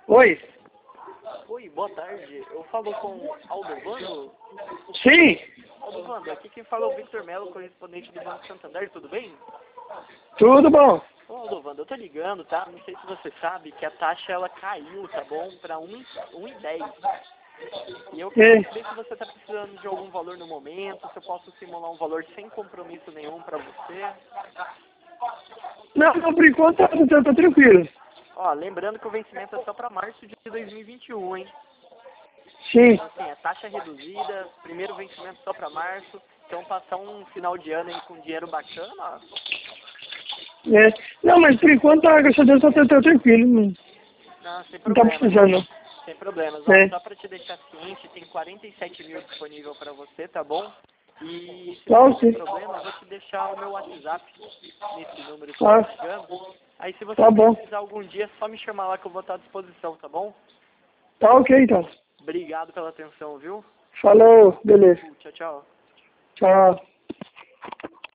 Oi? Oi, boa tarde. Eu falo com Aldovando. Sim? Aldovando, aqui quem fala é o Victor Melo, correspondente do Banco Santander, tudo bem? Tudo bom? Ô, Aldovando, eu tô ligando, tá? Não sei se você sabe que a taxa ela caiu, tá bom? Pra 1,10. E eu queria saber se você tá precisando de algum valor no momento, se eu posso simular um valor sem compromisso nenhum pra você. Não, por enquanto tá tranquilo. Ó, lembrando que o vencimento é só pra março de 2021, hein? Sim. Então, assim, a taxa reduzida, primeiro vencimento só pra março. Então, passar um final de ano aí com dinheiro bacana, ó. É. Não, mas por enquanto, graças a Deus, tá tranquilo. Não, sem Não tá problemas. precisando, não. Sem problemas. Ó, É. só pra te deixar ciente, tem 47 mil disponível pra você, tá bom? E se Tá você ok. tem problema, eu vou te deixar o meu WhatsApp nesse número que eu Tá, tô ligando. Aí se você tá bom. precisar algum dia, é só me chamar lá que eu vou estar à disposição, tá bom? Tá ok, então. Obrigado pela atenção, viu? Falou, beleza. Tchau, tchau. Tchau.